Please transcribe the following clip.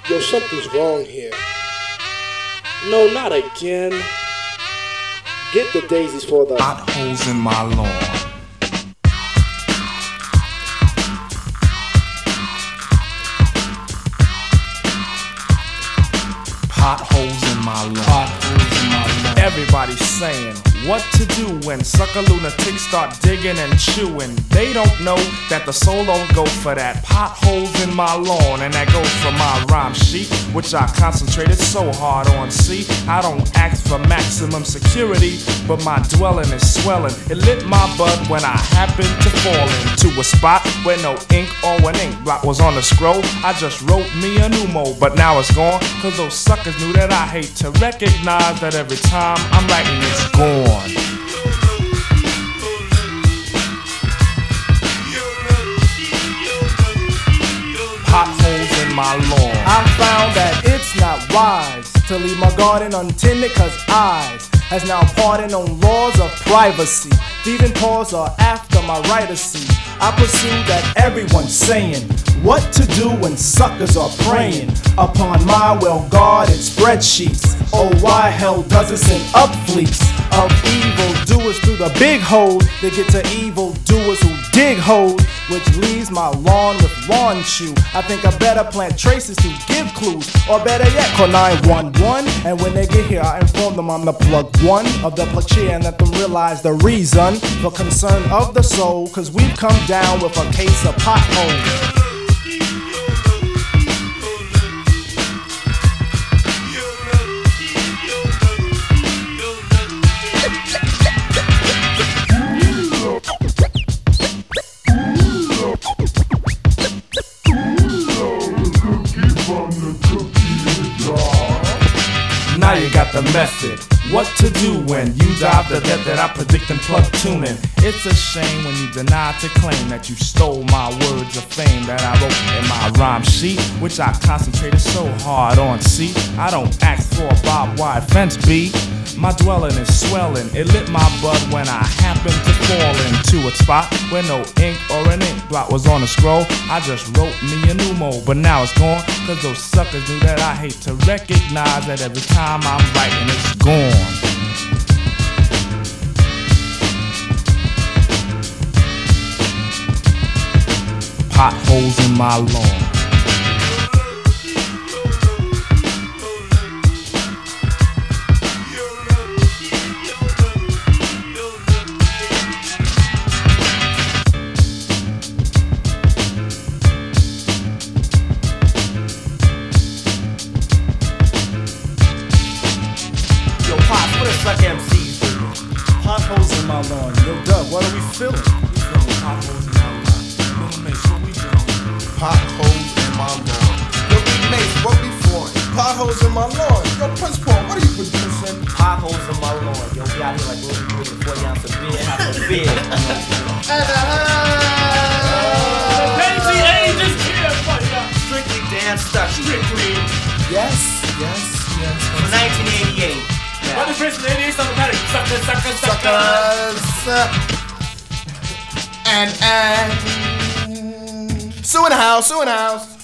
Yo, something's wrong here. No, not again. Get the daisies for the potholes in my lawn. Potholes in my lawn. Potholes in my lawn. Everybody's saying what to do when sucker lunatics start digging and chewing. They don't know that the soul don't go for that. Potholes in my lawn, and that goes for my rhyme sheet, which I concentrated so hard on. See, I don't ask for maximum security, but my dwelling is swelling. It lit my bud when I happened to fall into a spot where no ink or an ink blot was on the scroll. I just wrote me a new mode, but now it's gone, cause those suckers knew that I hate to recognize that every time I'm writing it's gone. Potholes in my lawn. I found that it's not wise to leave my garden untended, cause eyes has now pardoned on laws of privacy. Thieving paws are after my right to see. I pursue that everyone's saying what to do when suckers are preying upon my well-guarded spreadsheets. Oh, why hell does it send up fleets of evil doers through the big hole? They get to evil doers who dig holes, which leaves my lawn with lawn chew. I think I better plant traces to give clues, or better yet, call 911. And when they get here, I inform them I'm the plug one of the plug chair and let them realize the reason for concern of the soul. Cause we've come down with a case of potholes. Now you got the method. What to do when you dive the depth that I predict and plug tuning. It's a shame when you deny to claim that you stole my words of fame that I wrote in my rhyme sheet, which I concentrated so hard on. See, I don't ask for a barbed wire fence, B. My dwelling is swelling. It lit my bud when I happened to fall into a spot where no ink or an ink blot was on the scroll. I just wrote me a new mode, but now it's gone, cause those suckers knew that I hate to recognize that every time I'm writing it's gone. Potholes in my lawn. Like MCs do. Potholes in my lawn. Yo, Doug, what are we feeling? We feeling potholes in our lawn. Little Mace, what we doing? Potholes in my lawn. Yo, Big Mace, what we flooring? Potholes in my lawn. Yo, Prince Paul, what are you producing? Potholes in my lawn. Yo, we out here like we're doing 40 ounce of beer, half a beer. Crazy ages here, Strictly Dan Stuckey. Strictly. Yes, yes, yes. From 1988. What is Prince ladies? Suckers. And Sue in the house, Sue in the house.